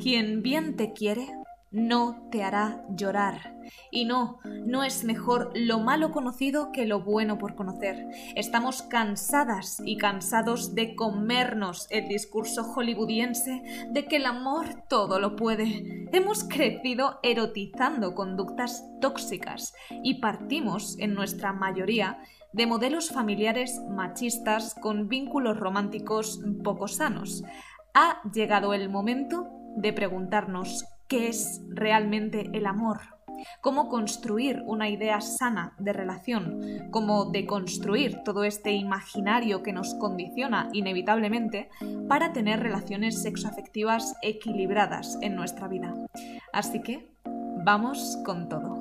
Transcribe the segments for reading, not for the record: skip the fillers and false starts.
Quien bien te quiere, no te hará llorar. Y no es mejor lo malo conocido que lo bueno por conocer. Estamos cansadas y cansados de comernos el discurso hollywoodiense de que el amor todo lo puede. Hemos crecido erotizando conductas tóxicas y partimos, en nuestra mayoría, de modelos familiares machistas con vínculos románticos poco sanos. Ha llegado el momento de preguntarnos qué es realmente el amor, cómo construir una idea sana de relación, cómo deconstruir todo este imaginario que nos condiciona inevitablemente para tener relaciones sexoafectivas equilibradas en nuestra vida. Así que, vamos con todo.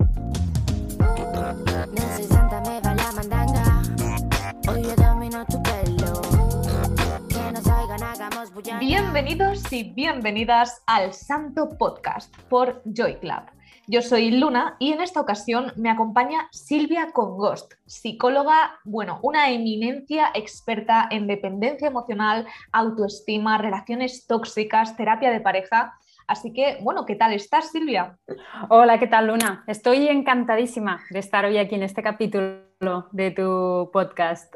Bienvenidos y bienvenidas al Santo Podcast por Joy Club. Yo soy Luna y en esta ocasión me acompaña Silvia Congost, psicóloga, una eminencia experta en dependencia emocional, autoestima, relaciones tóxicas, terapia de pareja. Así que, ¿qué tal estás, Silvia? Hola, ¿qué tal, Luna? Estoy encantadísima de estar hoy aquí en este capítulo de tu podcast.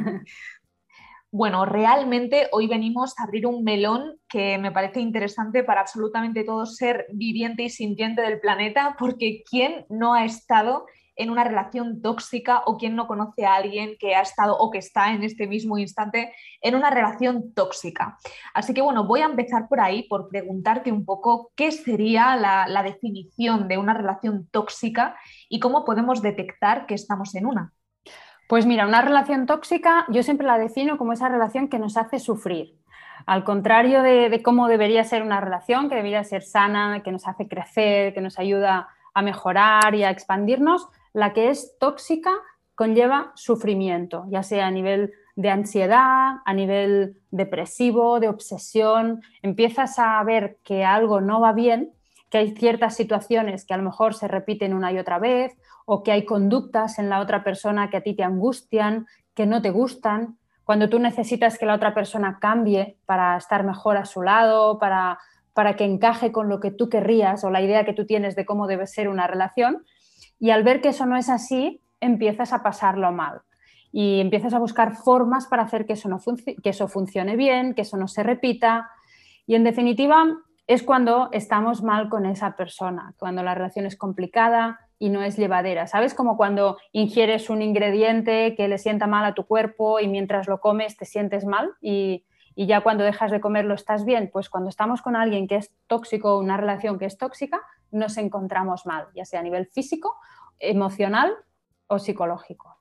Realmente hoy venimos a abrir un melón que me parece interesante para absolutamente todo ser viviente y sintiente del planeta, porque ¿quién no ha estado en una relación tóxica o quién no conoce a alguien que ha estado o que está en este mismo instante en una relación tóxica? Así que voy a empezar por ahí, por preguntarte un poco qué sería la definición de una relación tóxica y cómo podemos detectar que estamos en una. Pues mira, una relación tóxica yo siempre la defino como esa relación que nos hace sufrir. Al contrario de cómo debería ser una relación, que debería ser sana, que nos hace crecer, que nos ayuda a mejorar y a expandirnos, la que es tóxica conlleva sufrimiento, ya sea a nivel de ansiedad, a nivel depresivo, de obsesión. Empiezas a ver que algo no va bien, que hay ciertas situaciones que a lo mejor se repiten una y otra vez, o que hay conductas en la otra persona que a ti te angustian, que no te gustan, cuando tú necesitas que la otra persona cambie para estar mejor a su lado, para que encaje con lo que tú querrías o la idea que tú tienes de cómo debe ser una relación, y al ver que eso no es así, empiezas a pasarlo mal y empiezas a buscar formas para hacer que eso funcione bien, que eso no se repita, y en definitiva es cuando estamos mal con esa persona, cuando la relación es complicada y no es llevadera. ¿Sabes? Como cuando ingieres un ingrediente que le sienta mal a tu cuerpo y mientras lo comes te sientes mal y ya cuando dejas de comerlo estás bien. Pues cuando estamos con alguien que es tóxico, una relación que es tóxica, nos encontramos mal, ya sea a nivel físico, emocional o psicológico.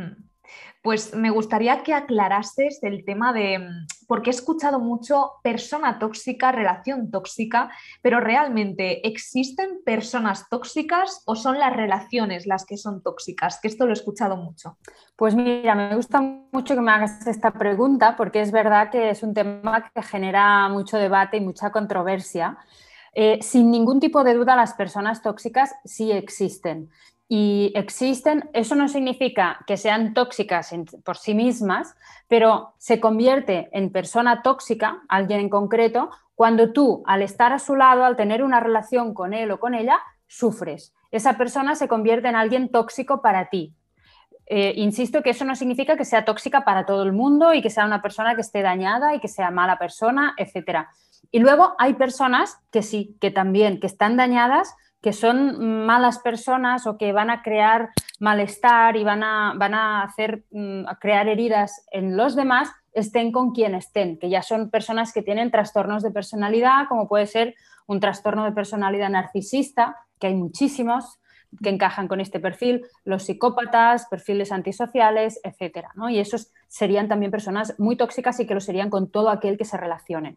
Pues me gustaría que aclarases el tema de, porque he escuchado mucho persona tóxica, relación tóxica, pero realmente ¿existen personas tóxicas o son las relaciones las que son tóxicas? Que esto lo he escuchado mucho. Pues mira, me gusta mucho que me hagas esta pregunta porque es verdad que es un tema que genera mucho debate y mucha controversia. Sin ningún tipo de duda, las personas tóxicas sí existen. Y existen, eso no significa que sean tóxicas por sí mismas, pero se convierte en persona tóxica, alguien en concreto, cuando tú, al estar a su lado, al tener una relación con él o con ella, sufres. Esa persona se convierte en alguien tóxico para ti. Insisto que eso no significa que sea tóxica para todo el mundo y que sea una persona que esté dañada y que sea mala persona, etc. Y luego hay personas que sí, que también, que están dañadas, que son malas personas o que van a crear malestar y van a hacer a crear heridas en los demás, estén con quien estén, que ya son personas que tienen trastornos de personalidad, como puede ser un trastorno de personalidad narcisista, que hay muchísimos que encajan con este perfil, los psicópatas, perfiles antisociales, etcétera, ¿no? Y esos serían también personas muy tóxicas y que lo serían con todo aquel que se relacionen.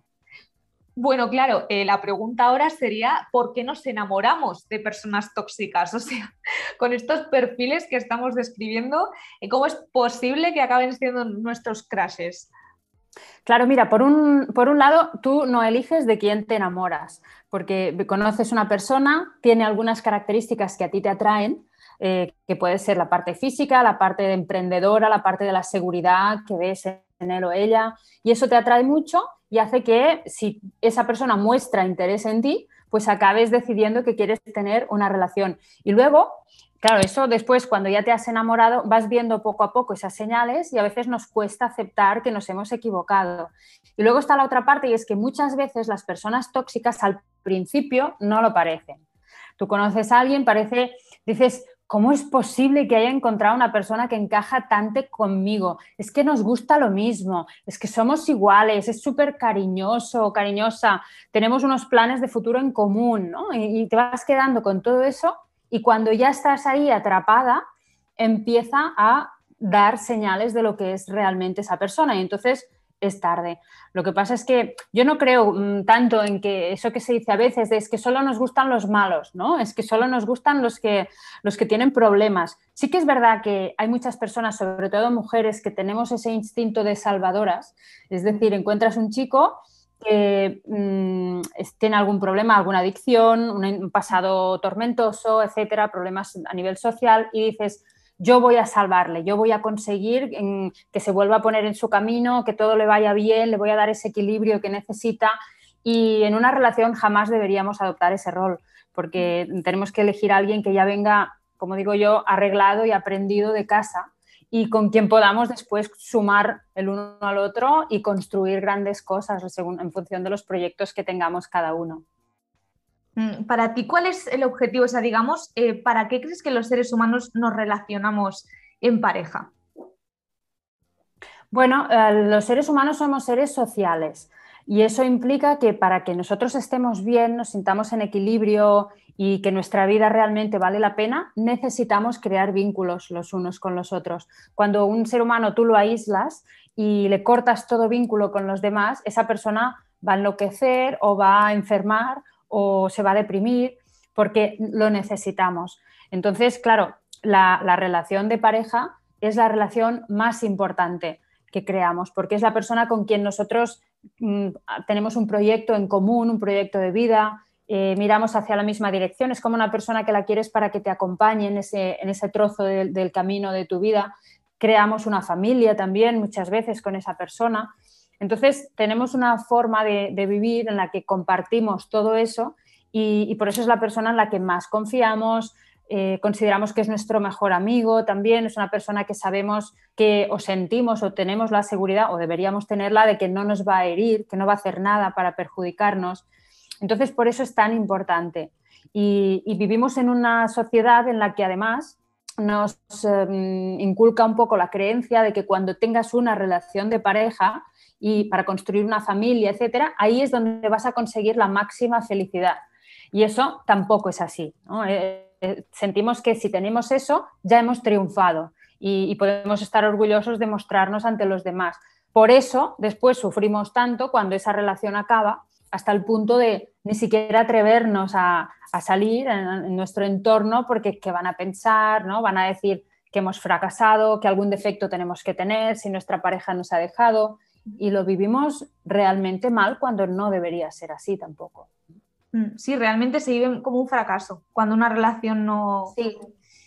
Claro, la pregunta ahora sería ¿por qué nos enamoramos de personas tóxicas? O sea, con estos perfiles que estamos describiendo, ¿cómo es posible que acaben siendo nuestros crushes? Claro, mira, por un lado, tú no eliges de quién te enamoras, porque conoces una persona, tiene algunas características que a ti te atraen, que puede ser la parte física, la parte de emprendedora, la parte de la seguridad que ves en él o ella, y eso te atrae mucho y hace que si esa persona muestra interés en ti, pues acabes decidiendo que quieres tener una relación. Y luego, claro, eso después cuando ya te has enamorado vas viendo poco a poco esas señales y a veces nos cuesta aceptar que nos hemos equivocado. Y luego está la otra parte y es que muchas veces las personas tóxicas al principio no lo parecen. Tú conoces a alguien, dices, ¿cómo es posible que haya encontrado una persona que encaja tanto conmigo? Es que nos gusta lo mismo, es que somos iguales, es súper cariñoso, cariñosa, tenemos unos planes de futuro en común, ¿no? Y te vas quedando con todo eso y cuando ya estás ahí atrapada, empieza a dar señales de lo que es realmente esa persona y entonces es tarde. Lo que pasa es que yo no creo tanto en que eso que se dice a veces de es que solo nos gustan los malos, ¿no? Es que solo nos gustan los que tienen problemas. Sí que es verdad que hay muchas personas, sobre todo mujeres, que tenemos ese instinto de salvadoras, es decir, encuentras un chico que tiene algún problema, alguna adicción, un pasado tormentoso, etcétera, problemas a nivel social y dices, yo voy a salvarle, yo voy a conseguir que se vuelva a poner en su camino, que todo le vaya bien, le voy a dar ese equilibrio que necesita y en una relación jamás deberíamos adoptar ese rol porque tenemos que elegir a alguien que ya venga, como digo yo, arreglado y aprendido de casa y con quien podamos después sumar el uno al otro y construir grandes cosas en función de los proyectos que tengamos cada uno. Para ti, ¿cuál es el objetivo? O sea, digamos, ¿para qué crees que los seres humanos nos relacionamos en pareja? Bueno, los seres humanos somos seres sociales y eso implica que para que nosotros estemos bien, nos sintamos en equilibrio y que nuestra vida realmente vale la pena, necesitamos crear vínculos los unos con los otros. Cuando un ser humano tú lo aíslas y le cortas todo vínculo con los demás, esa persona va a enloquecer o va a enfermar o se va a deprimir porque lo necesitamos. Entonces, claro, la relación de pareja es la relación más importante que creamos, porque es la persona con quien nosotros tenemos un proyecto en común, un proyecto de vida, miramos hacia la misma dirección, es como una persona que la quieres para que te acompañe en ese trozo del camino de tu vida. Creamos una familia también muchas veces con esa persona. Entonces tenemos una forma de vivir en la que compartimos todo eso y por eso es la persona en la que más confiamos, consideramos que es nuestro mejor amigo también, es una persona que sabemos que o sentimos o tenemos la seguridad o deberíamos tenerla de que no nos va a herir, que no va a hacer nada para perjudicarnos. Entonces, por eso es tan importante. Y vivimos en una sociedad en la que además nos inculca un poco la creencia de que cuando tengas una relación de pareja y para construir una familia, etcétera, ahí es donde vas a conseguir la máxima felicidad. Y eso tampoco es así, ¿no? Sentimos que si tenemos eso ya hemos triunfado y podemos estar orgullosos de mostrarnos ante los demás. Por eso después sufrimos tanto cuando esa relación acaba hasta el punto de ni siquiera atrevernos a salir en nuestro entorno porque ¿qué van a pensar? ¿No? Van a decir que hemos fracasado, que algún defecto tenemos que tener, si nuestra pareja nos ha dejado y lo vivimos realmente mal cuando no debería ser así tampoco. Sí, realmente se vive como un fracaso cuando una relación no... Sí,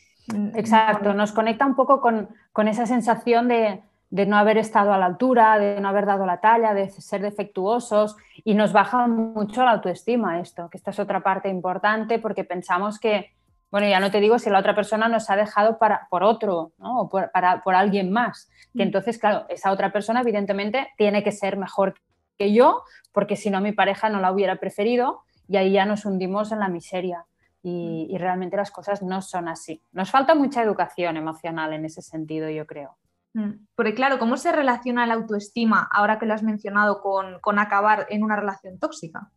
exacto. Nos conecta un poco con esa sensación de no haber estado a la altura, de no haber dado la talla, de ser defectuosos y nos baja mucho la autoestima esto, que esta es otra parte importante porque pensamos que, bueno, ya no te digo si la otra persona nos ha dejado por otro, ¿no? O por alguien más, que entonces, claro, esa otra persona evidentemente tiene que ser mejor que yo porque si no mi pareja no la hubiera preferido y ahí ya nos hundimos en la miseria y realmente las cosas no son así. Nos falta mucha educación emocional en ese sentido, yo creo. Porque claro, ¿cómo se relaciona la autoestima, ahora que lo has mencionado, con acabar en una relación tóxica?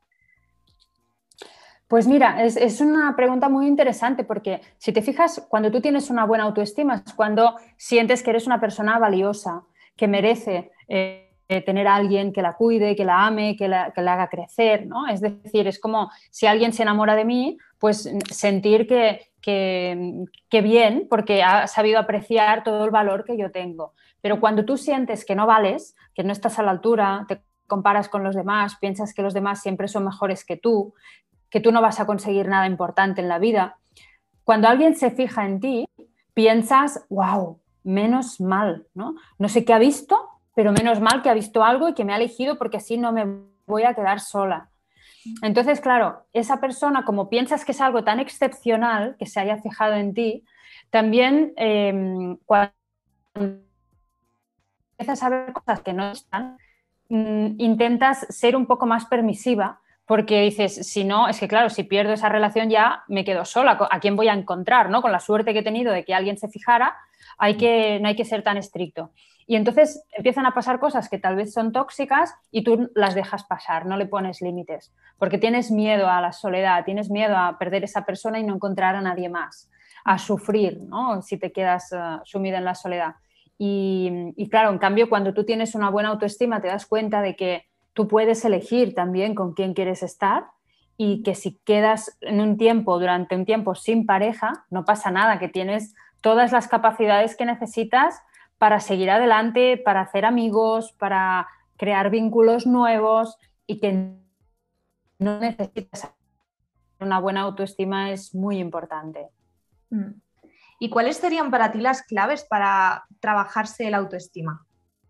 Pues mira, es una pregunta muy interesante porque si te fijas, cuando tú tienes una buena autoestima es cuando sientes que eres una persona valiosa, que merece tener a alguien que la cuide, que la ame, que la haga crecer, ¿no? Es decir, es como si alguien se enamora de mí, pues sentir que bien, porque ha sabido apreciar todo el valor que yo tengo. Pero cuando tú sientes que no vales, que no estás a la altura, te comparas con los demás, piensas que los demás siempre son mejores que tú no vas a conseguir nada importante en la vida, cuando alguien se fija en ti, piensas, wow, menos mal, ¿no? No sé qué ha visto pero menos mal que ha visto algo y que me ha elegido porque así no me voy a quedar sola. Entonces, claro, esa persona, como piensas que es algo tan excepcional que se haya fijado en ti, también cuando empiezas a ver cosas que no están, intentas ser un poco más permisiva porque dices, si no, es que claro, si pierdo esa relación ya me quedo sola, ¿a quién voy a encontrar? ¿No? Con la suerte que he tenido de que alguien se fijara, no hay que ser tan estricto. Y entonces empiezan a pasar cosas que tal vez son tóxicas y tú las dejas pasar, no le pones límites, porque tienes miedo a la soledad, tienes miedo a perder esa persona y no encontrar a nadie más, a sufrir, ¿no? Si te quedas sumida en la soledad. Y claro, en cambio, cuando tú tienes una buena autoestima, te das cuenta de que tú puedes elegir también con quién quieres estar y que si quedas en un tiempo, durante un tiempo sin pareja, no pasa nada, que tienes todas las capacidades que necesitas para seguir adelante, para hacer amigos, para crear vínculos nuevos y que no necesitas una buena autoestima es muy importante. ¿Y cuáles serían para ti las claves para trabajarse la autoestima?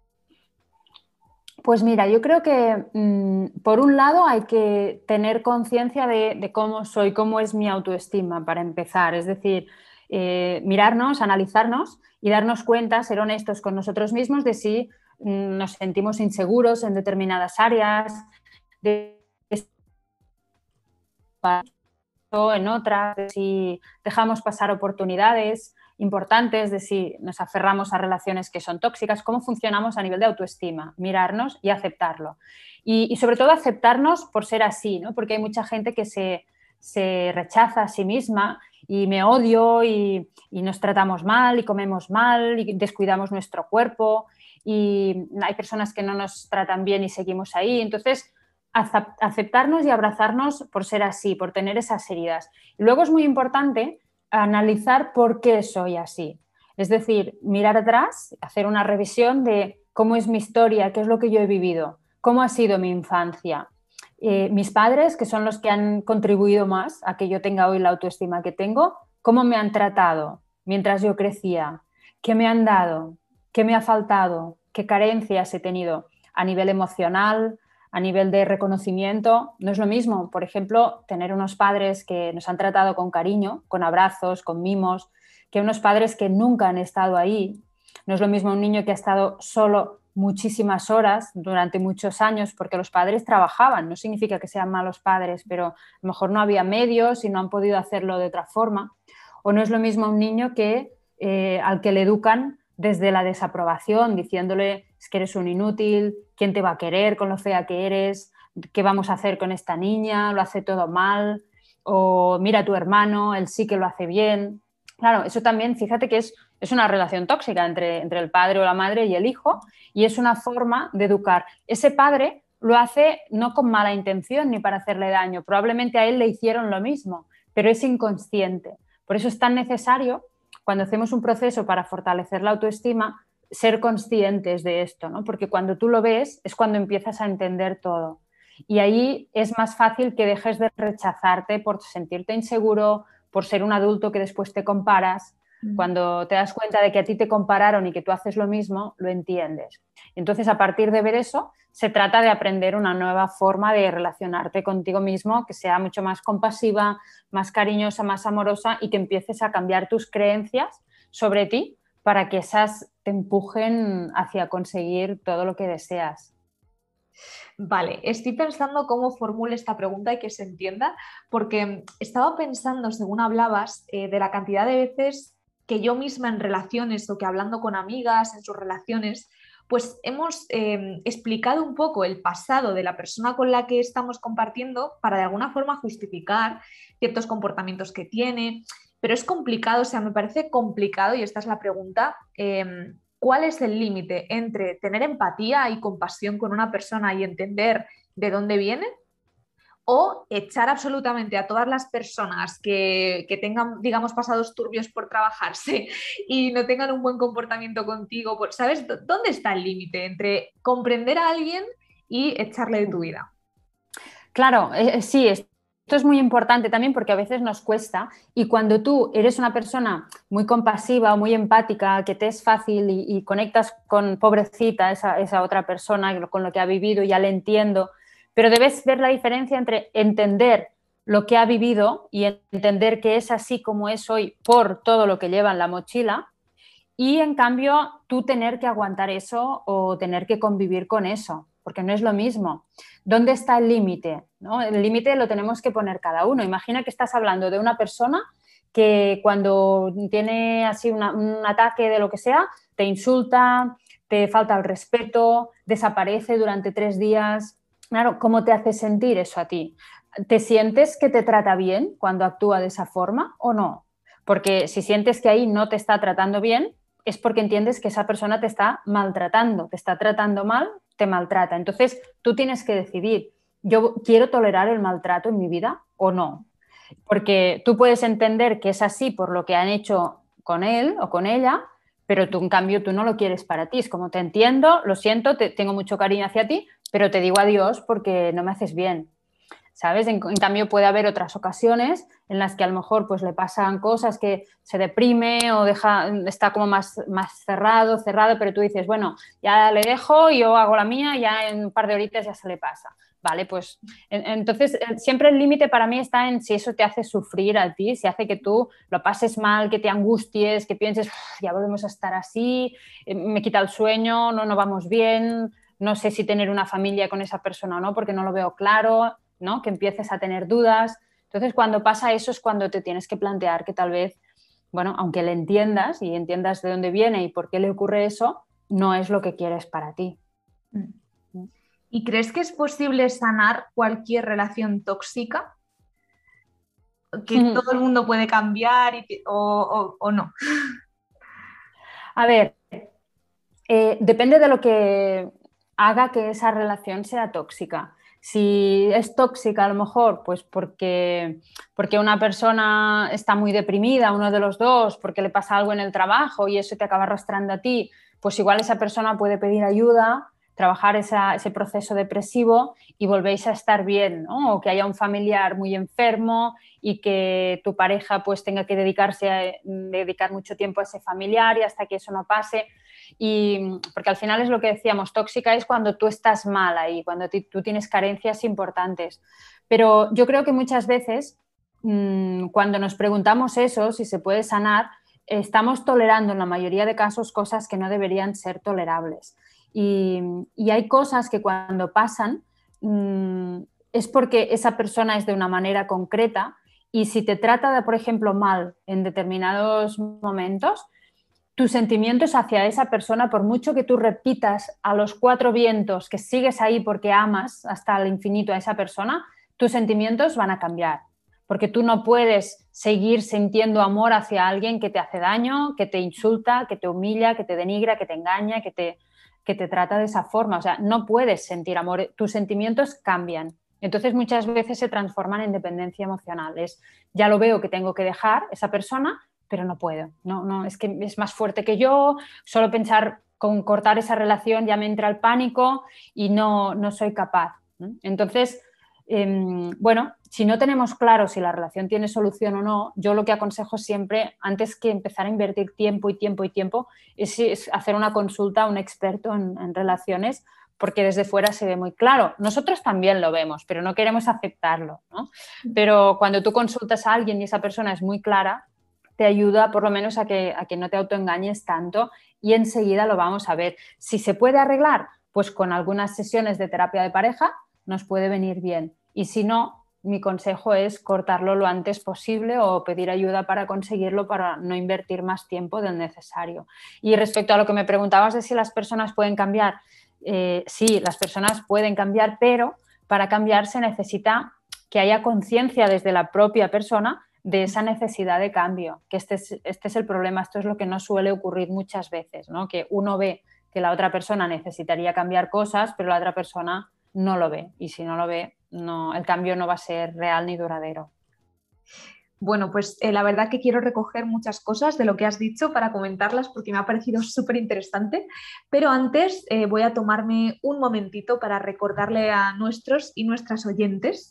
Pues mira, yo creo que por un lado hay que tener conciencia de cómo soy, cómo es mi autoestima para empezar. Es decir, mirarnos, analizarnos y darnos cuenta, ser honestos con nosotros mismos de si nos sentimos inseguros en determinadas áreas, en otras, de si dejamos pasar oportunidades importantes, de si nos aferramos a relaciones que son tóxicas, cómo funcionamos a nivel de autoestima, mirarnos y aceptarlo. Y sobre todo aceptarnos por ser así, ¿no? Porque hay mucha gente que se rechaza a sí misma y me odio y nos tratamos mal y comemos mal y descuidamos nuestro cuerpo y hay personas que no nos tratan bien y seguimos ahí. Entonces, aceptarnos y abrazarnos por ser así, por tener esas heridas. Y luego es muy importante analizar por qué soy así. Es decir, mirar atrás, hacer una revisión de cómo es mi historia, qué es lo que yo he vivido, cómo ha sido mi infancia. Mis padres, que son los que han contribuido más a que yo tenga hoy la autoestima que tengo, cómo me han tratado mientras yo crecía, qué me han dado, qué me ha faltado, qué carencias he tenido a nivel emocional, a nivel de reconocimiento. No es lo mismo, por ejemplo, tener unos padres que nos han tratado con cariño, con abrazos, con mimos, que unos padres que nunca han estado ahí. No es lo mismo un niño que ha estado solo muchísimas horas durante muchos años porque los padres trabajaban. No significa que sean malos padres, pero a lo mejor no había medios y no han podido hacerlo de otra forma. O no es lo mismo un niño que al que le educan desde la desaprobación, diciéndole es que eres un inútil, quién te va a querer con lo fea que eres, qué vamos a hacer con esta niña, lo hace todo mal, o mira a tu hermano, él sí que lo hace bien. Claro, eso también, fíjate que es una relación tóxica entre el padre o la madre y el hijo y es una forma de educar. Ese padre lo hace no con mala intención ni para hacerle daño, probablemente a él le hicieron lo mismo, pero es inconsciente. Por eso es tan necesario, cuando hacemos un proceso para fortalecer la autoestima, ser conscientes de esto, ¿no? Porque cuando tú lo ves es cuando empiezas a entender todo. Y ahí es más fácil que dejes de rechazarte por sentirte inseguro, por ser un adulto que después te comparas. Cuando te das cuenta de que a ti te compararon y que tú haces lo mismo, lo entiendes. Entonces, a partir de ver eso, se trata de aprender una nueva forma de relacionarte contigo mismo que sea mucho más compasiva, más cariñosa, más amorosa y que empieces a cambiar tus creencias sobre ti para que esas te empujen hacia conseguir todo lo que deseas. Vale, estoy pensando cómo formulo esta pregunta y que se entienda, porque estaba pensando, según hablabas, de la cantidad de veces que yo misma en relaciones o que hablando con amigas en sus relaciones, pues hemos explicado un poco el pasado de la persona con la que estamos compartiendo para de alguna forma justificar ciertos comportamientos que tiene, pero es complicado, o sea, me parece complicado y esta es la pregunta. ¿Cuál es el límite entre tener empatía y compasión con una persona y entender de dónde viene? O echar absolutamente a todas las personas que tengan, digamos, pasados turbios por trabajarse y no tengan un buen comportamiento contigo. ¿Sabes dónde está el límite entre comprender a alguien y echarle de tu vida? Claro, sí, esto es muy importante también porque a veces nos cuesta, y cuando tú eres una persona muy compasiva o muy empática, que te es fácil y conectas con, pobrecita, esa otra persona con lo que ha vivido, ya le entiendo, pero debes ver la diferencia entre entender lo que ha vivido y entender que es así como es hoy por todo lo que lleva en la mochila, y en cambio tú tener que aguantar eso o tener que convivir con eso, porque no es lo mismo. ¿Dónde está el límite? ¿No? El límite lo tenemos que poner cada uno. Imagina que estás hablando de una persona que cuando tiene así un ataque de lo que sea, te insulta, te falta el respeto, desaparece durante 3 días. Claro, ¿cómo te hace sentir eso a ti? ¿Te sientes que te trata bien cuando actúa de esa forma o no? Porque si sientes que ahí no te está tratando bien, es porque entiendes que esa persona te está maltratando, te está tratando mal, te maltrata. Entonces, tú tienes que decidir, ¿yo quiero tolerar el maltrato en mi vida o no? Porque tú puedes entender que es así por lo que han hecho con él o con ella, pero tú, en cambio, tú no lo quieres para ti. Es como, te entiendo, lo siento, tengo mucho cariño hacia ti, pero te digo adiós porque no me haces bien. ¿Sabes? En cambio puede haber otras ocasiones en las que a lo mejor pues le pasan cosas, que se deprime o está como más cerrado, pero tú dices, bueno, ya le dejo, yo hago la mía, ya en un par de horitas ya se le pasa. Vale, pues entonces siempre el límite para mí está en si eso te hace sufrir a ti, si hace que tú lo pases mal, que te angusties, que pienses, ya volvemos a estar así, me quita el sueño, no vamos bien, no sé si tener una familia con esa persona o no, porque no lo veo claro, ¿no? Que empieces a tener dudas. Entonces, cuando pasa eso es cuando te tienes que plantear que tal vez, bueno, aunque le entiendas y entiendas de dónde viene y por qué le ocurre eso, no es lo que quieres para ti. ¿Y crees que es posible sanar cualquier relación tóxica? ¿Que todo el mundo puede cambiar o no? A ver, depende de lo que haga que esa relación sea tóxica. Si es tóxica, a lo mejor, pues porque una persona está muy deprimida, uno de los dos, porque le pasa algo en el trabajo y eso te acaba arrastrando a ti, pues igual esa persona puede pedir ayuda, trabajar ese proceso depresivo y volvéis a estar bien, ¿no? O que haya un familiar muy enfermo y que tu pareja pues tenga que dedicar mucho tiempo a ese familiar y hasta que eso no pase. Y porque al final es lo que decíamos, tóxica es cuando tú estás mal ahí, cuando tú tienes carencias importantes. Pero yo creo que muchas veces cuando nos preguntamos eso, si se puede sanar, estamos tolerando en la mayoría de casos cosas que no deberían ser tolerables. Y hay cosas que cuando pasan es porque esa persona es de una manera concreta, y si te trata de, por ejemplo, mal en determinados momentos, tus sentimientos hacia esa persona, por mucho que tú repitas a los 4 vientos que sigues ahí porque amas hasta el infinito a esa persona, tus sentimientos van a cambiar. Porque tú no puedes seguir sintiendo amor hacia alguien que te hace daño, que te insulta, que te humilla, que te denigra, que te engaña, que te trata de esa forma. O sea, no puedes sentir amor, tus sentimientos cambian. Entonces muchas veces se transforman en dependencia emocional. Ya lo veo que tengo que dejar esa persona, pero no puedo. No, es que es más fuerte que yo, solo pensar con cortar esa relación ya me entra el pánico y no soy capaz. Entonces, bueno, si no tenemos claro si la relación tiene solución o no, yo lo que aconsejo siempre, antes que empezar a invertir tiempo, es hacer una consulta a un experto en relaciones, porque desde fuera se ve muy claro. Nosotros también lo vemos, pero no queremos aceptarlo, ¿no? Pero cuando tú consultas a alguien y esa persona es muy clara, te ayuda por lo menos a que no te autoengañes tanto, y enseguida lo vamos a ver. Si se puede arreglar, pues con algunas sesiones de terapia de pareja nos puede venir bien. Y si no, mi consejo es cortarlo lo antes posible o pedir ayuda para conseguirlo, para no invertir más tiempo del necesario. Y respecto a lo que me preguntabas de si las personas pueden cambiar, sí, las personas pueden cambiar, pero para cambiar se necesita que haya conciencia desde la propia persona de esa necesidad de cambio, que este es el problema, esto es lo que no suele ocurrir muchas veces, ¿no? Que uno ve que la otra persona necesitaría cambiar cosas, pero la otra persona no lo ve, y si no lo ve, el cambio no va a ser real ni duradero. Bueno, pues la verdad que quiero recoger muchas cosas de lo que has dicho para comentarlas porque me ha parecido súper interesante, pero antes voy a tomarme un momentito para recordarle a nuestros y nuestras oyentes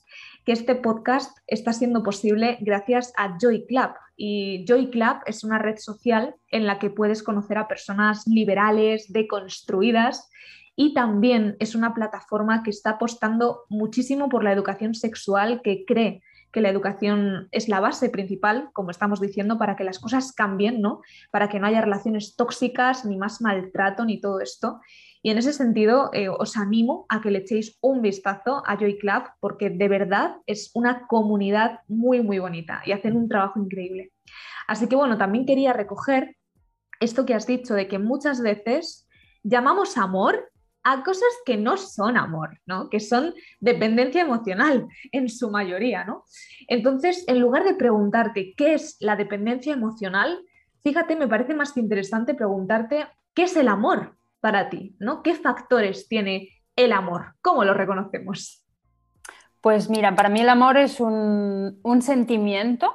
que este podcast está siendo posible gracias a Joy Club. Y Joy Club es una red social en la que puedes conocer a personas liberales, deconstruidas, y también es una plataforma que está apostando muchísimo por la educación sexual, que cree que la educación es la base principal, como estamos diciendo, para que las cosas cambien, ¿no? Para que no haya relaciones tóxicas, ni más maltrato, ni todo esto. Y en ese sentido, os animo a que le echéis un vistazo a Joy Club, porque de verdad es una comunidad muy, muy bonita y hacen un trabajo increíble. Así que bueno, también quería recoger esto que has dicho de que muchas veces llamamos amor a cosas que no son amor, ¿no? Que son dependencia emocional en su mayoría, ¿no? Entonces, en lugar de preguntarte qué es la dependencia emocional, fíjate, me parece más interesante preguntarte qué es el amor para ti, ¿no? ¿Qué factores tiene el amor? ¿Cómo lo reconocemos? Pues mira, para mí el amor es un sentimiento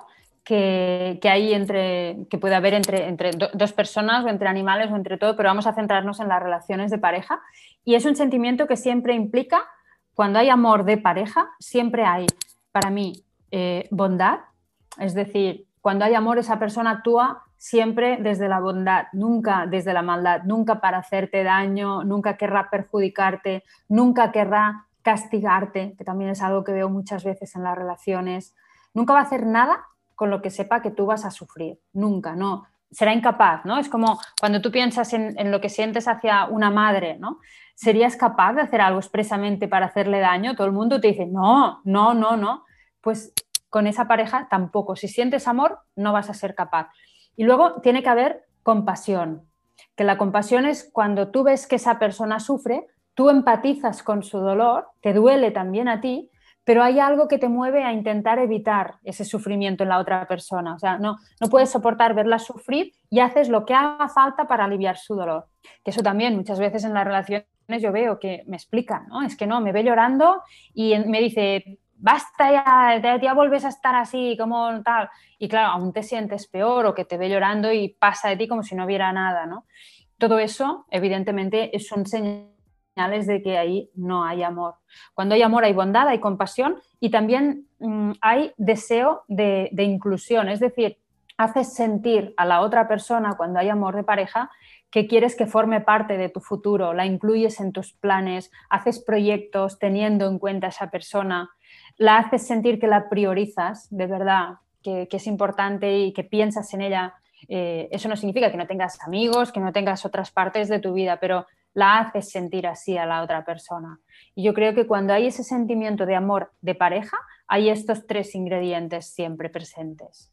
que hay que puede haber entre dos personas o entre animales o entre todo, pero vamos a centrarnos en las relaciones de pareja. Y es un sentimiento que siempre implica, cuando hay amor de pareja, siempre hay, para mí, bondad. Es decir, cuando hay amor, esa persona actúa siempre desde la bondad, nunca desde la maldad, nunca para hacerte daño, nunca querrá perjudicarte, nunca querrá castigarte, que también es algo que veo muchas veces en las relaciones. Nunca va a hacer nada con lo que sepa que tú vas a sufrir, nunca, no. Será incapaz, ¿no? Es como cuando tú piensas en lo que sientes hacia una madre, ¿no? ¿Serías capaz de hacer algo expresamente para hacerle daño? Todo el mundo te dice, no, no, no, no. Pues con esa pareja tampoco. Si sientes amor, no vas a ser capaz. Y luego tiene que haber compasión, que la compasión es cuando tú ves que esa persona sufre, tú empatizas con su dolor, te duele también a ti, pero hay algo que te mueve a intentar evitar ese sufrimiento en la otra persona. O sea, no puedes soportar verla sufrir y haces lo que haga falta para aliviar su dolor. Que eso también muchas veces en las relaciones yo veo que me explican, ¿no? Es que no, me ve llorando y me dice, basta ya vuelves a estar así, como tal. Y claro, aún te sientes peor o que te ve llorando y pasa de ti como si no hubiera nada, ¿no? Todo eso, evidentemente, son señales de que ahí no hay amor. Cuando hay amor hay bondad, hay compasión y también hay deseo de inclusión, es decir, haces sentir a la otra persona cuando hay amor de pareja que quieres que forme parte de tu futuro, la incluyes en tus planes, haces proyectos teniendo en cuenta a esa persona, la haces sentir que la priorizas, de verdad, que es importante y que piensas en ella. Eso no significa que no tengas amigos, que no tengas otras partes de tu vida, pero la haces sentir así a la otra persona. Y yo creo que cuando hay ese sentimiento de amor de pareja, hay estos tres ingredientes siempre presentes.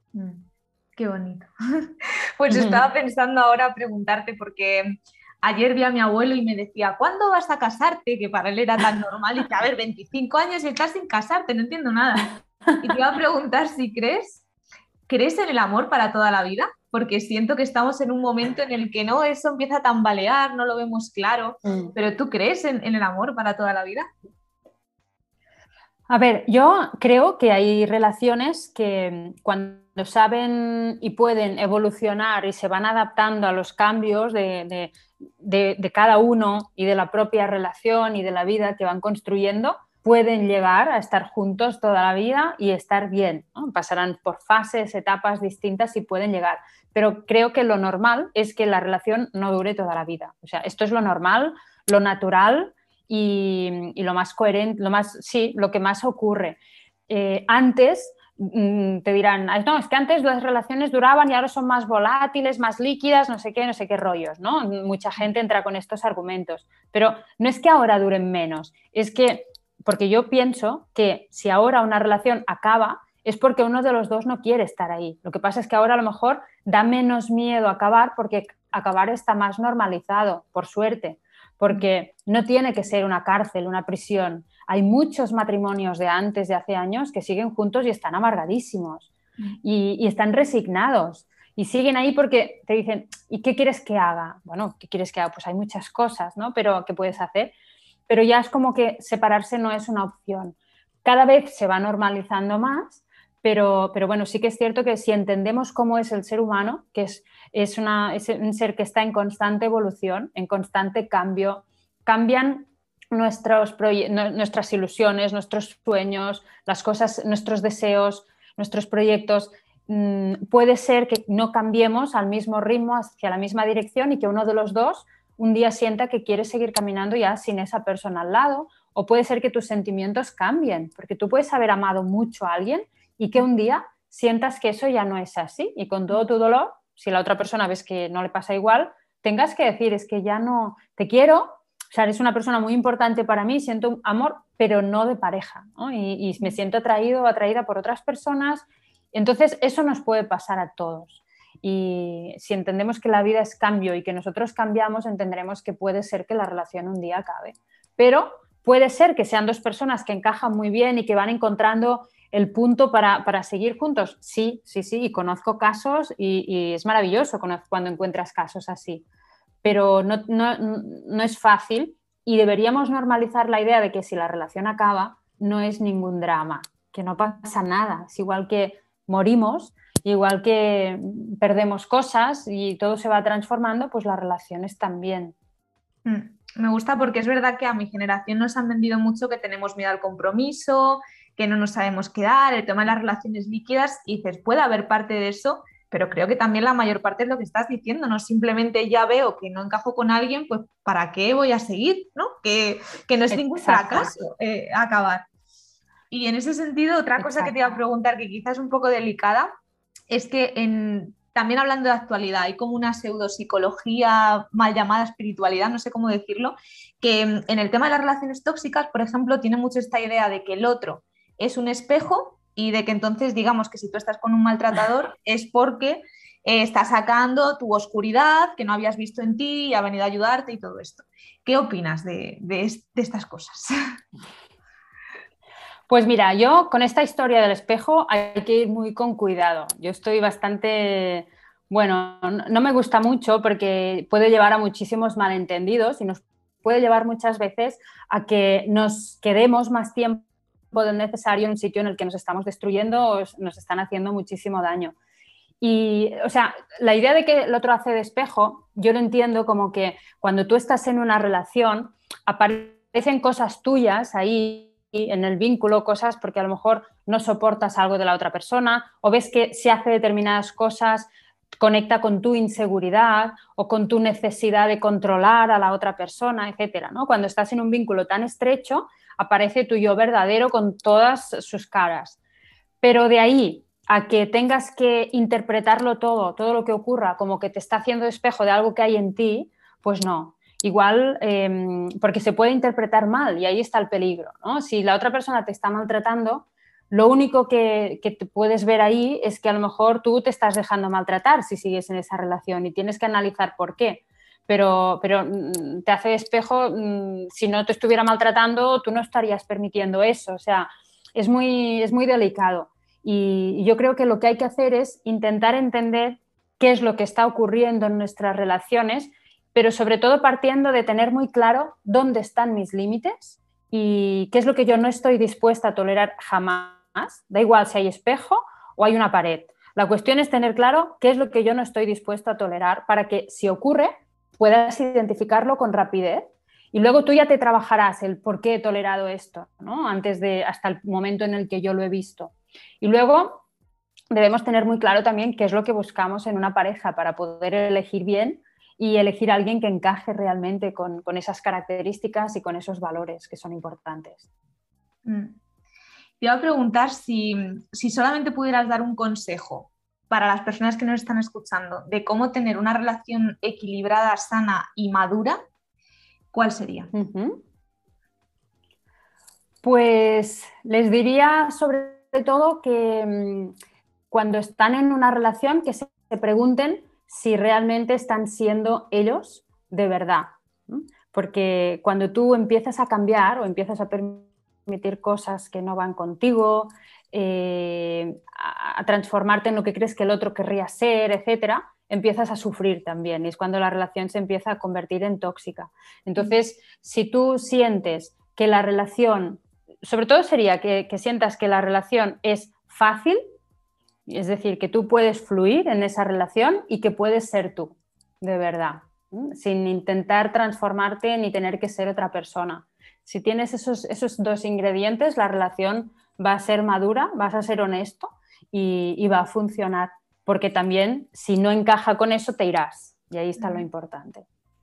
Qué bonito. Pues estaba pensando ahora preguntarte porque ayer vi a mi abuelo y me decía, ¿cuándo vas a casarte? Que para él era tan normal y que, a ver, 25 años y estás sin casarte, no entiendo nada. Y te iba a preguntar si ¿crees en el amor para toda la vida? Porque siento que estamos en un momento en el que no, eso empieza a tambalear, no lo vemos claro, pero ¿tú crees en el amor para toda la vida? A ver, yo creo que hay relaciones que cuando saben y pueden evolucionar y se van adaptando a los cambios de cada uno y de la propia relación y de la vida que van construyendo, pueden llegar a estar juntos toda la vida y estar bien, ¿no? Pasarán por fases, etapas distintas y pueden llegar. Pero creo que lo normal es que la relación no dure toda la vida. O sea, esto es lo normal, lo natural y lo más coherente, lo que más ocurre. Antes te dirán, no, es que antes las relaciones duraban y ahora son más volátiles, más líquidas, no sé qué rollos, ¿no? Mucha gente entra con estos argumentos, pero no es que ahora duren menos, es que, porque yo pienso que si ahora una relación acaba, es porque uno de los dos no quiere estar ahí. Lo que pasa es que ahora a lo mejor da menos miedo acabar porque acabar está más normalizado, por suerte, porque no tiene que ser una cárcel, una prisión. Hay muchos matrimonios de antes, de hace años, que siguen juntos y están amargadísimos y están resignados y siguen ahí porque te dicen, ¿y qué quieres que haga? Bueno, ¿qué quieres que haga? Pues hay muchas cosas, ¿no? Pero ¿qué puedes hacer? Pero ya es como que separarse no es una opción. Cada vez se va normalizando más, pero bueno, sí que es cierto que si entendemos cómo es el ser humano, que es un ser que está en constante evolución, en constante cambio, cambian nuestras ilusiones, nuestros sueños, las cosas, nuestros deseos, nuestros proyectos. Puede ser que no cambiemos al mismo ritmo, hacia la misma dirección, y que uno de los dos un día sienta que quiere seguir caminando ya sin esa persona al lado, o puede ser que tus sentimientos cambien, porque tú puedes haber amado mucho a alguien y que un día sientas que eso ya no es así, y con todo tu dolor, si la otra persona ves que no le pasa igual, tengas que decir, es que ya no te quiero, o sea, eres una persona muy importante para mí, siento un amor, pero no de pareja, ¿no? Y me siento atraído o atraída por otras personas. Entonces, eso nos puede pasar a todos. Y si entendemos que la vida es cambio y que nosotros cambiamos, entenderemos que puede ser que la relación un día acabe. Pero puede ser que sean dos personas que encajan muy bien y que van encontrando el punto para seguir juntos. Sí, sí, sí, y conozco casos y es maravilloso cuando encuentras casos así. Pero no es fácil, y deberíamos normalizar la idea de que si la relación acaba, no es ningún drama, que no pasa nada. Es igual que morimos, igual que perdemos cosas y todo se va transformando, pues las relaciones también. Me gusta porque es verdad que a mi generación nos han vendido mucho que tenemos miedo al compromiso, que no nos sabemos quedar, el tema de las relaciones líquidas, y dices, puede haber parte de eso, pero creo que también la mayor parte es lo que estás diciendo, no simplemente ya veo que no encajo con alguien, pues ¿para qué voy a seguir? ¿No? Que no es ningún Exacto. fracaso acabar. Y en ese sentido, otra cosa que te iba a preguntar, que quizás es un poco delicada, es que también hablando de actualidad, hay como una pseudopsicología mal llamada espiritualidad, no sé cómo decirlo, que en el tema de las relaciones tóxicas, por ejemplo, tiene mucho esta idea de que el otro es un espejo, y de que entonces, digamos que si tú estás con un maltratador es porque está sacando tu oscuridad que no habías visto en ti y ha venido a ayudarte y todo esto. ¿Qué opinas de estas cosas? Pues mira, yo con esta historia del espejo hay que ir muy con cuidado. Yo estoy bastante, bueno, no me gusta mucho porque puede llevar a muchísimos malentendidos y nos puede llevar muchas veces a que nos quedemos más tiempo del necesario en un sitio en el que nos estamos destruyendo o nos están haciendo muchísimo daño. Y, o sea, la idea de que el otro hace de espejo, yo lo entiendo como que cuando tú estás en una relación, aparecen cosas tuyas ahí en el vínculo, cosas porque a lo mejor no soportas algo de la otra persona, o ves que se hace determinadas cosas, conecta con tu inseguridad o con tu necesidad de controlar a la otra persona, etcétera, ¿no? Cuando estás en un vínculo tan estrecho, aparece tu yo verdadero con todas sus caras. Pero de ahí a que tengas que interpretarlo todo lo que ocurra, como que te está haciendo espejo de algo que hay en ti, pues no. Igual, porque se puede interpretar mal y ahí está el peligro, ¿no? Si la otra persona te está maltratando, lo único que te puedes ver ahí es que a lo mejor tú te estás dejando maltratar si sigues en esa relación y tienes que analizar por qué. Pero te hace espejo, si no te estuviera maltratando, tú no estarías permitiendo eso. O sea, es muy delicado. Y yo creo que lo que hay que hacer es intentar entender qué es lo que está ocurriendo en nuestras relaciones, pero sobre todo partiendo de tener muy claro dónde están mis límites y qué es lo que yo no estoy dispuesta a tolerar jamás. Da igual si hay espejo o hay una pared. La cuestión es tener claro qué es lo que yo no estoy dispuesta a tolerar para que, si ocurre, puedas identificarlo con rapidez. Y luego tú ya te trabajarás el por qué he tolerado esto, ¿no? Hasta el momento en el que yo lo he visto. Y luego debemos tener muy claro también qué es lo que buscamos en una pareja para poder elegir bien y elegir a alguien que encaje realmente con esas características y con esos valores que son importantes. Te iba a preguntar si solamente pudieras dar un consejo para las personas que nos están escuchando de cómo tener una relación equilibrada, sana y madura, ¿cuál sería? Pues les diría sobre todo que cuando están en una relación que se pregunten si realmente están siendo ellos de verdad. Porque cuando tú empiezas a cambiar o empiezas a permitir cosas que no van contigo, a transformarte en lo que crees que el otro querría ser, etcétera, empiezas a sufrir también. Y es cuando la relación se empieza a convertir en tóxica. Entonces, si tú sientes que la relación, sobre todo sería que sientas que la relación es fácil, es decir, que tú puedes fluir en esa relación y que puedes ser tú, de verdad, sin intentar transformarte ni tener que ser otra persona. Si tienes esos dos ingredientes, la relación va a ser madura, vas a ser honesto y va a funcionar. Porque también, si no encaja con eso, te irás. Y ahí está lo importante.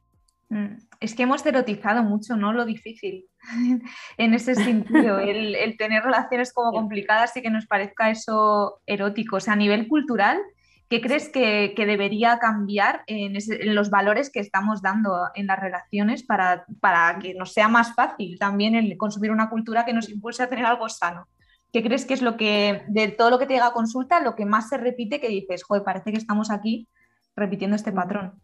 Es que hemos erotizado mucho, ¿no? Lo difícil en ese sentido, el tener relaciones como complicadas y que nos parezca eso erótico. O sea, a nivel cultural, ¿qué crees que debería cambiar en los valores que estamos dando en las relaciones para que nos sea más fácil también el consumir una cultura que nos impulse a tener algo sano? ¿Qué crees que es lo que, de todo lo que te llega a consulta, lo que más se repite que dices, joder, parece que estamos aquí repitiendo este patrón?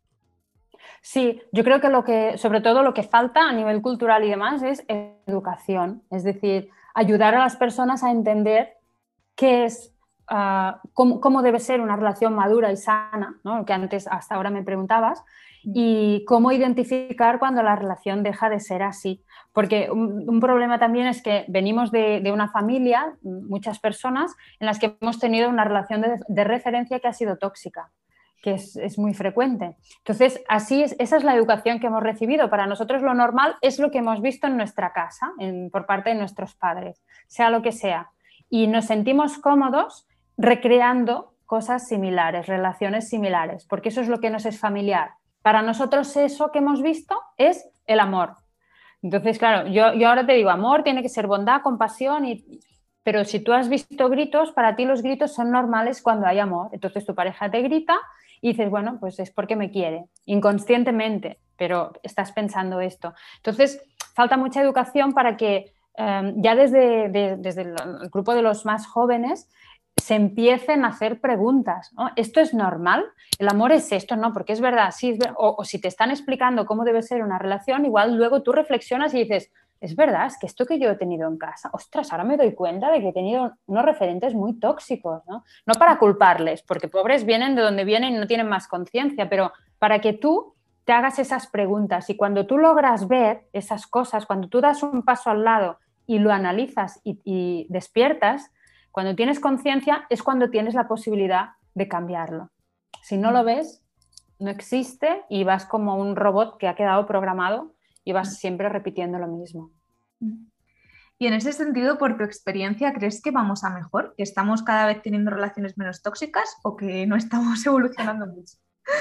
Sí, yo creo que sobre todo lo que falta a nivel cultural y demás es educación, es decir, ayudar a las personas a entender qué es, cómo debe ser una relación madura y sana, ¿no? Que antes, hasta ahora me preguntabas, y cómo identificar cuando la relación deja de ser así. Porque un problema también es que venimos de una familia, muchas personas, en las que hemos tenido una relación de referencia que ha sido tóxica, que es muy frecuente. Entonces, esa es la educación que hemos recibido. Para nosotros lo normal es lo que hemos visto en nuestra casa, por parte de nuestros padres, sea lo que sea. Y nos sentimos cómodos recreando cosas similares, relaciones similares, porque eso es lo que nos es familiar. Para nosotros eso que hemos visto es el amor. Entonces, claro, yo ahora te digo, amor tiene que ser bondad, compasión, pero si tú has visto gritos, para ti los gritos son normales cuando hay amor. Entonces tu pareja te grita y dices, bueno, pues es porque me quiere, inconscientemente, pero estás pensando esto. Entonces, falta mucha educación para que ya desde el grupo de los más jóvenes se empiecen a hacer preguntas, ¿no? ¿Esto es normal? ¿El amor es esto? No, porque es verdad, sí, es verdad. O si te están explicando cómo debe ser una relación, igual luego tú reflexionas y dices, es verdad, es que esto que yo he tenido en casa, ostras, ahora me doy cuenta de que he tenido unos referentes muy tóxicos, ¿no? No para culparles, porque pobres vienen de donde vienen y no tienen más conciencia, pero para que tú te hagas esas preguntas y cuando tú logras ver esas cosas, cuando tú das un paso al lado y lo analizas y despiertas, cuando tienes conciencia es cuando tienes la posibilidad de cambiarlo. Si no lo ves, no existe y vas como un robot que ha quedado programado y vas siempre repitiendo lo mismo. Y en ese sentido, por tu experiencia, ¿crees que vamos a mejor? ¿Que estamos cada vez teniendo relaciones menos tóxicas o que no estamos evolucionando mucho?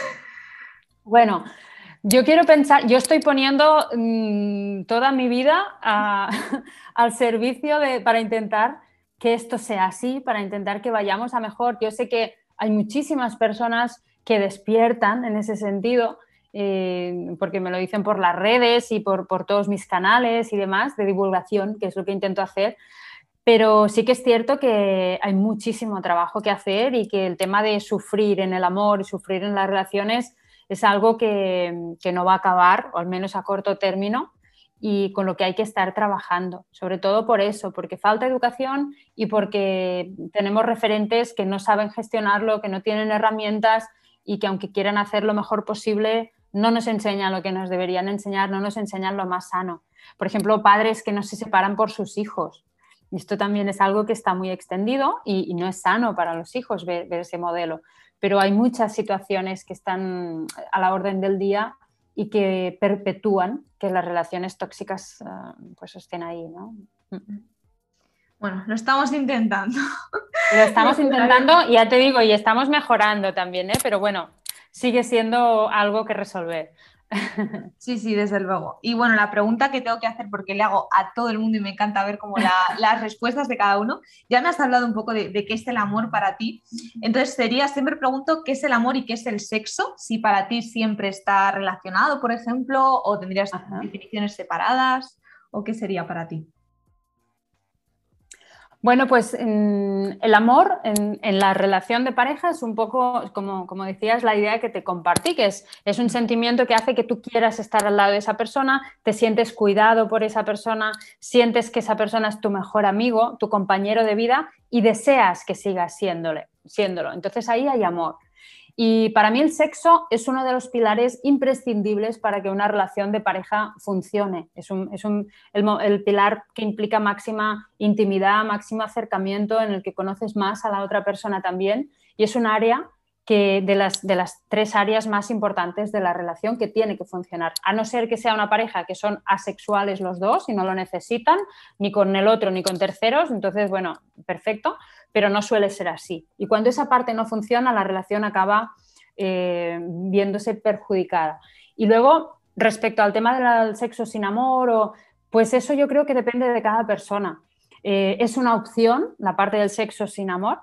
Bueno, yo quiero pensar, yo estoy poniendo toda mi vida al servicio para intentar que esto sea así, para intentar que vayamos a mejor. Yo sé que hay muchísimas personas que despiertan en ese sentido, porque me lo dicen por las redes y por todos mis canales y demás de divulgación, que es lo que intento hacer. Pero sí que es cierto que hay muchísimo trabajo que hacer y que el tema de sufrir en el amor y sufrir en las relaciones es algo que no va a acabar, o al menos a corto término, y con lo que hay que estar trabajando. Sobre todo por eso, porque falta educación y porque tenemos referentes que no saben gestionarlo, que no tienen herramientas y que aunque quieran hacer lo mejor posible, no nos enseñan lo que nos deberían enseñar, no nos enseñan lo más sano. Por ejemplo, padres que no se separan por sus hijos. Y esto también es algo que está muy extendido y no es sano para los hijos ver ese modelo. Pero hay muchas situaciones que están a la orden del día y que perpetúan que las relaciones tóxicas pues estén ahí, ¿no? Bueno, lo estamos intentando. Lo estamos intentando y ya te digo, y estamos mejorando también, ¿eh? Pero bueno, sigue siendo algo que resolver. Sí, sí, desde luego. Y bueno, la pregunta que tengo que hacer, porque le hago a todo el mundo y me encanta ver como las respuestas de cada uno, ya me has hablado un poco de qué es el amor para ti. Entonces siempre pregunto qué es el amor y qué es el sexo, si para ti siempre está relacionado, por ejemplo, o tendrías definiciones separadas, o qué sería para ti. Bueno, pues el amor en la relación de pareja es un poco, como decías, la idea que te compartí, que es un sentimiento que hace que tú quieras estar al lado de esa persona, te sientes cuidado por esa persona, sientes que esa persona es tu mejor amigo, tu compañero de vida y deseas que sigas siéndolo. Entonces ahí hay amor. Y para mí el sexo es uno de los pilares imprescindibles para que una relación de pareja funcione. Es el pilar que implica máxima intimidad, máximo acercamiento, en el que conoces más a la otra persona también. Y es un área que de las 3 áreas más importantes de la relación que tiene que funcionar. A no ser que sea una pareja que son asexuales los dos y no lo necesitan, ni con el otro ni con terceros, entonces, bueno, perfecto, pero no suele ser así. Y cuando esa parte no funciona, la relación acaba viéndose perjudicada. Y luego, respecto al tema del sexo sin amor, pues eso yo creo que depende de cada persona. Es una opción, la parte del sexo sin amor,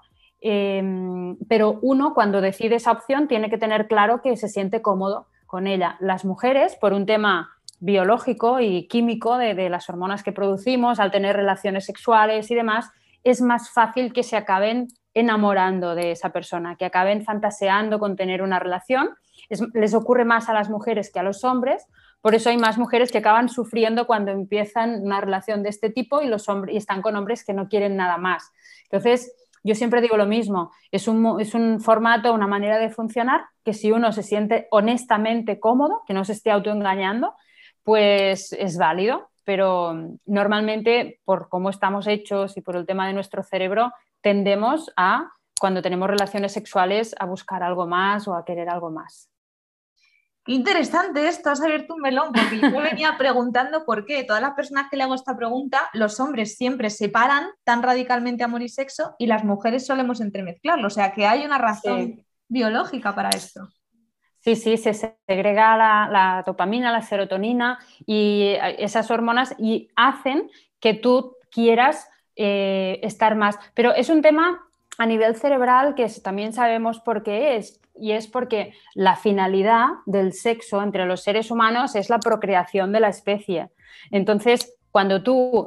pero uno cuando decide esa opción tiene que tener claro que se siente cómodo con ella. Las mujeres, por un tema biológico y químico de las hormonas que producimos al tener relaciones sexuales y demás, es más fácil que se acaben enamorando de esa persona, que acaben fantaseando con tener una relación. Les ocurre más a las mujeres que a los hombres, por eso hay más mujeres que acaban sufriendo cuando empiezan una relación de este tipo y están con hombres que no quieren nada más. Entonces, yo siempre digo lo mismo, es un formato, una manera de funcionar que si uno se siente honestamente cómodo, que no se esté autoengañando, pues es válido, pero normalmente por cómo estamos hechos y por el tema de nuestro cerebro tendemos a, cuando tenemos relaciones sexuales, a buscar algo más o a querer algo más. Qué interesante esto, has abierto un melón, porque yo me venía preguntando por qué todas las personas que le hago esta pregunta, los hombres siempre separan tan radicalmente amor y sexo y las mujeres solemos entremezclarlo, o sea que hay una razón biológica para esto. Sí, sí, se segrega la dopamina, la serotonina y esas hormonas y hacen que tú quieras estar más. Pero es un tema a nivel cerebral que también sabemos por qué es, y es porque la finalidad del sexo entre los seres humanos es la procreación de la especie. Entonces, cuando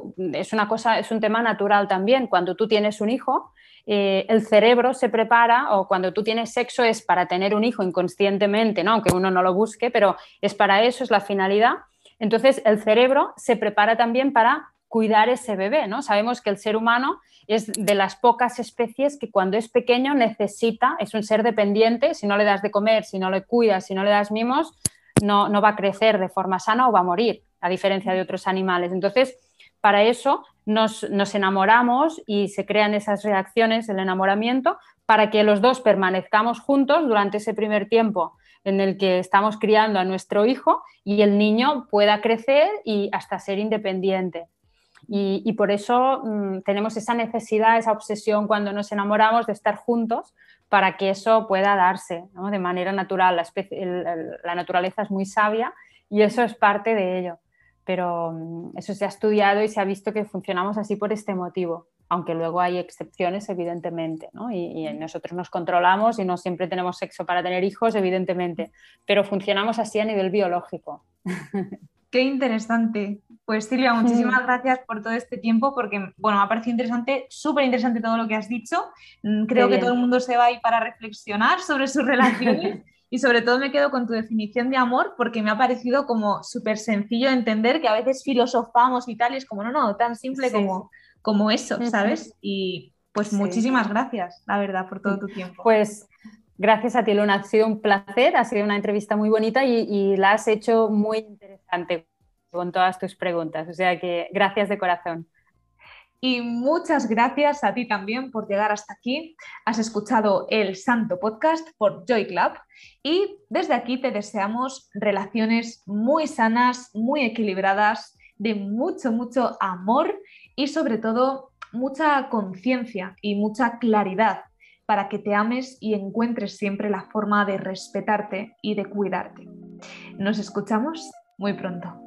es un tema natural también, cuando tú tienes un hijo, el cerebro se prepara, o cuando tú tienes sexo es para tener un hijo inconscientemente, ¿no? Aunque uno no lo busque, pero es para eso, es la finalidad. Entonces el cerebro se prepara también para cuidar ese bebé, ¿no? Sabemos que el ser humano es de las pocas especies que cuando es pequeño es un ser dependiente, si no le das de comer, si no le cuidas, si no le das mimos, no va a crecer de forma sana o va a morir, a diferencia de otros animales. Entonces, para eso nos enamoramos y se crean esas reacciones, el enamoramiento, para que los dos permanezcamos juntos durante ese primer tiempo en el que estamos criando a nuestro hijo y el niño pueda crecer y hasta ser independiente. Y por eso tenemos esa necesidad, esa obsesión cuando nos enamoramos de estar juntos para que eso pueda darse, ¿no? De manera natural. La naturaleza es muy sabia y eso es parte de ello. Pero eso se ha estudiado y se ha visto que funcionamos así por este motivo, aunque luego hay excepciones, evidentemente, ¿no? Y nosotros nos controlamos y no siempre tenemos sexo para tener hijos, evidentemente, pero funcionamos así a nivel biológico. Qué interesante. Pues Silvia, muchísimas gracias por todo este tiempo porque, bueno, me ha parecido interesante, súper interesante todo lo que has dicho. Creo que todo el mundo se va ahí para reflexionar sobre sus relaciones y sobre todo me quedo con tu definición de amor porque me ha parecido como súper sencillo de entender, que a veces filosofamos y tal y es como, no, tan simple como eso, ¿sabes? Y pues muchísimas gracias, la verdad, por todo tu tiempo. Pues gracias a ti, Luna, ha sido un placer, ha sido una entrevista muy bonita y la has hecho muy interesante con todas tus preguntas, o sea que gracias de corazón. Y muchas gracias a ti también por llegar hasta aquí. Has escuchado el Santo Podcast por Joy Club y desde aquí te deseamos relaciones muy sanas, muy equilibradas, de mucho, mucho amor y sobre todo mucha conciencia y mucha claridad para que te ames y encuentres siempre la forma de respetarte y de cuidarte. Nos escuchamos muy pronto.